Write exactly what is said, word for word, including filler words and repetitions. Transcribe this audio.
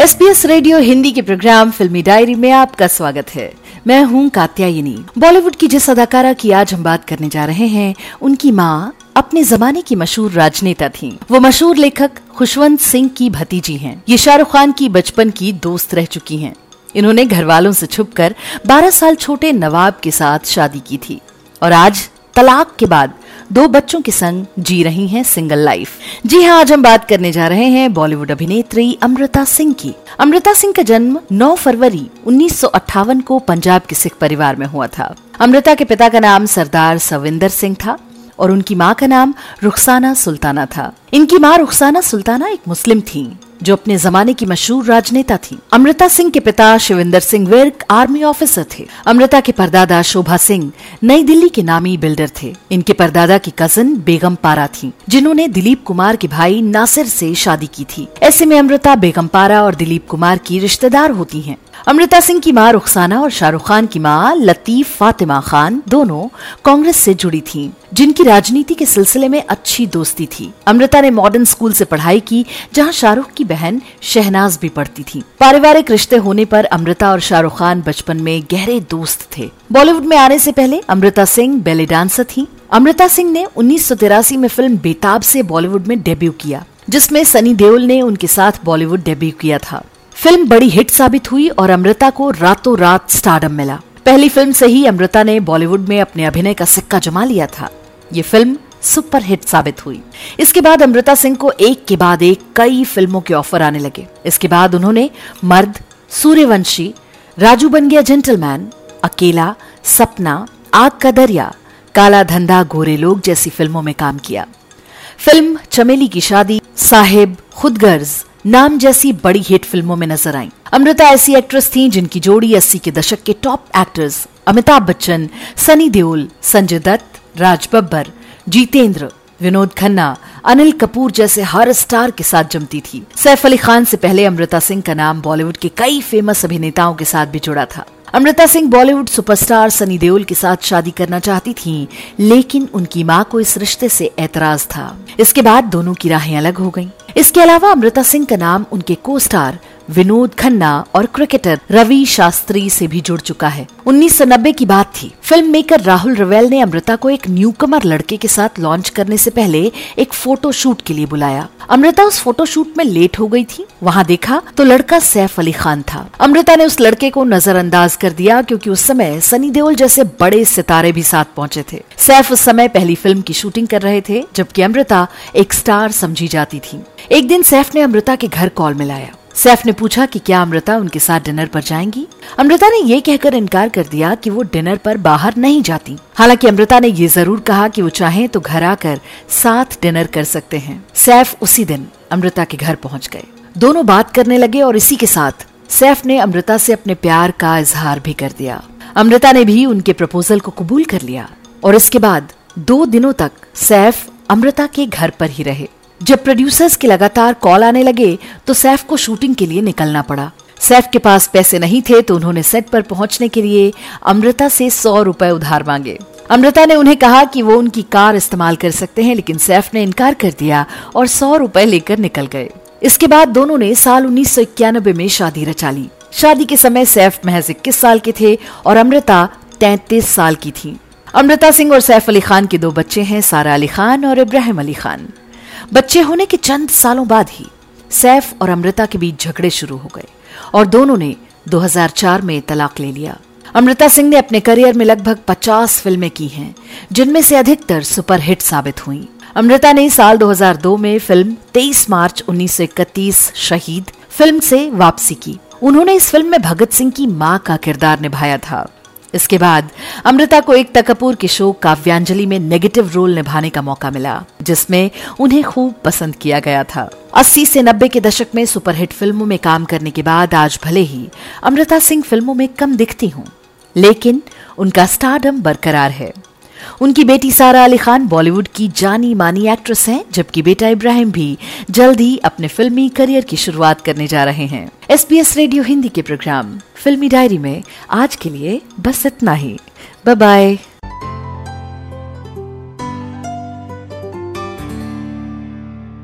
SBS radio Hindi के programme फिल्मी diary में आपका स्वागत है। मैं हूं कात्यायनी। बॉलीवुड की जिस अदाकारा की आज हम बात करने जा रहे हैं, उनकी माँ अपने जमाने की मशहूर राजनेता थीं। वो मशहूर लेखक खुशवंत सिंह की भतीजी हैं। ये शाहरुख खान की बचपन की दोस्त रह चुकी हैं। इन्होंने घर वालों से छुपकर बारह साल छोटे नवाब के साथ शादी की थी और आज तलाक के बाद दो बच्चों के संग जी रही हैं सिंगल लाइफ। जी हाँ, आज हम बात करने जा रहे हैं बॉलीवुड अभिनेत्री अमृता सिंह की। अमृता सिंह का जन्म नौ फरवरी उन्नीस सौ अट्ठावन को पंजाब के सिख परिवार में हुआ था। अमृता के पिता का नाम सरदार सविंदर सिंह था और उनकी माँ का नाम रुखसाना सुल्ताना था। इनकी माँ रुखसाना सुल्ताना एक मुस्लिम थी जो अपने जमाने की मशहूर राजनेता थी। अमृता सिंह के पिता शिविंदर सिंह विर्क आर्मी ऑफिसर थे। अमृता के परदादा शोभा सिंह नई दिल्ली के नामी बिल्डर थे। इनके परदादा की कजन बेगम पारा थी, जिन्होंने दिलीप कुमार के भाई नासिर से शादी की थी। ऐसे में अमृता बेगम पारा और दिलीप कुमार की रिश्तेदार होती हैं। अमृता सिंह की माँ रुखसाना और शाहरुख खान की माँ लतीफ फातिमा खान दोनों कांग्रेस से जुड़ी थीं, जिनकी राजनीति के सिलसिले में अच्छी दोस्ती थी। अमृता ने मॉडर्न स्कूल से पढ़ाई की, जहां शाहरुख की बहन शहनाज भी पढ़ती थी। पारिवारिक रिश्ते होने पर अमृता और शाहरुख खान बचपन में गहरे दोस्त थे। बॉलीवुड में आने से पहले अमृता सिंह बैले डांसर थी। अमृता सिंह ने उन्नीस सौ तिरासी में फिल्म बेताब से बॉलीवुड में डेब्यू किया, जिसमें सनी देओल ने उनके साथ बॉलीवुड डेब्यू किया था। फिल्म बड़ी हिट साबित हुई और अमृता को रातों रात स्टारडम मिला। पहली फिल्म से ही अमृता ने बॉलीवुड में अपने अभिनय का सिक्का जमा लिया था। ये फिल्म सुपर हिट साबित हुई। इसके बाद अमृता सिंह को एक के बाद एक कई फिल्मों के ऑफर आने लगे। इसके बाद उन्होंने मर्द, सूर्यवंशी, राजू बन गया जेंटलमैन, अकेला, सपना, आग का दरिया, काला धंधा, गोरे लोग जैसी फिल्मों में काम किया। फिल्म चमेली की शादी, साहिब, खुदगर्ज, नाम जैसी बड़ी हिट फिल्मों में नजर आईं। अमृता ऐसी एक्ट्रेस थीं जिनकी जोड़ी अस्सी के दशक के टॉप एक्टर्स अमिताभ बच्चन, सनी देओल, संजय दत्त, राज बब्बर, जितेंद्र, विनोद खन्ना, अनिल कपूर जैसे हर स्टार के साथ जमती थी। सैफ अली खान से पहले अमृता सिंह का नाम बॉलीवुड के कई फेमस अभिनेताओं के साथ भी जुड़ा था। अमृता सिंह बॉलीवुड सुपरस्टार सनी देओल के साथ शादी करना चाहती थीं, लेकिन उनकी मां को इस रिश्ते से ऐतराज था। इसके बाद दोनों की राहें अलग हो गईं। इसके अलावा अमृता सिंह का नाम उनके को स्टार विनोद खन्ना और क्रिकेटर रवि शास्त्री से भी जुड़ चुका है। उन्नीस सौ नब्बे की बात थी। फिल्म मेकर राहुल रवेल ने अमृता को एक न्यूकमर लड़के के साथ लॉन्च करने से पहले एक फोटो शूट के लिए बुलाया। अमृता उस फोटो शूट में लेट हो गई थी। वहाँ देखा तो लड़का सैफ अली खान था। अमृता ने उस लड़के को नजरअंदाज कर दिया क्योंकि उस समय सनी देओल जैसे बड़े सितारे भी साथ पहुँचे थे। सैफ उस समय पहली फिल्म की शूटिंग कर रहे थे, जबकि अमृता एक स्टार समझी जाती थी। एक दिन सैफ ने अमृता के घर कॉल मिलाया। सैफ ने पूछा कि क्या अमृता उनके साथ डिनर पर जाएंगी। अमृता ने ये कहकर इनकार कर दिया कि वो डिनर पर बाहर नहीं जाती। हालांकि अमृता ने ये जरूर कहा कि वो चाहें तो घर आकर साथ डिनर कर सकते हैं। सैफ उसी दिन अमृता के घर पहुंच गए। दोनों बात करने लगे और इसी के साथ सैफ ने अमृता से अपने प्यार का इजहार भी कर दिया। अमृता ने भी उनके प्रपोजल को कबूल कर लिया और इसके बाद दो दिनों तक सैफ अमृता के घर पर ही रहे। जब प्रोड्यूसर्स के लगातार कॉल आने लगे तो सैफ को शूटिंग के लिए निकलना पड़ा। सैफ के पास पैसे नहीं थे तो उन्होंने सेट पर पहुंचने के लिए अमृता से सौ रुपए उधार मांगे। अमृता ने उन्हें कहा कि वो उनकी कार इस्तेमाल कर सकते हैं, लेकिन सैफ ने इनकार कर दिया और सौ रुपए लेकर निकल गए। इसके बाद दोनों ने साल उन्नीस सौ इक्यानबे में शादी रचा ली। शादी के समय सैफ महज इक्कीस साल के थे और अमृता तैंतीस साल की थी। अमृता सिंह और सैफ अली खान के दो बच्चे हैं, सारा अली खान और इब्राहिम अली खान। बच्चे होने के चंद सालों बाद ही सैफ और अमृता के बीच झगड़े शुरू हो गए और दोनों ने दो हज़ार चार में तलाक ले लिया। अमृता सिंह ने अपने करियर में लगभग पचास फिल्में की हैं, जिनमें से अधिकतर सुपरहिट साबित हुई। अमृता ने साल दो हज़ार दो में फिल्म तेईस मार्च उन्नीस सौ इकतीस शहीद फिल्म से वापसी की। उन्होंने इस फिल्म में भगत सिंह की मां का किरदार निभाया था। इसके बाद अमृता को एकता कपूर के शो काव्यांजलि में नेगेटिव रोल निभाने का मौका मिला, जिसमें उन्हें खूब पसंद किया गया था। अस्सी से नब्बे के दशक में सुपरहिट फिल्मों में काम करने के बाद आज भले ही अमृता सिंह फिल्मों में कम दिखती हों, लेकिन उनका स्टारडम बरकरार है। उनकी बेटी सारा अली खान बॉलीवुड की जानी मानी एक्ट्रेस हैं, जबकि बेटा इब्राहिम भी जल्द ही अपने फिल्मी करियर की शुरुआत करने जा रहे हैं। एसबीएस रेडियो हिंदी के प्रोग्राम फिल्मी डायरी में आज के लिए बस इतना ही। Bye bye.